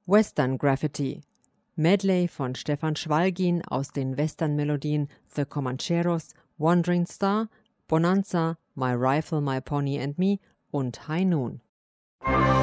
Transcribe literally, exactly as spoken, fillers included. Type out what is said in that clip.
Western Graffiti. Medley von Stefan Schwalgin aus den Western-Melodien The Comancheros, Wandering Star, Bonanza, My Rifle, My Pony and Me und High Noon.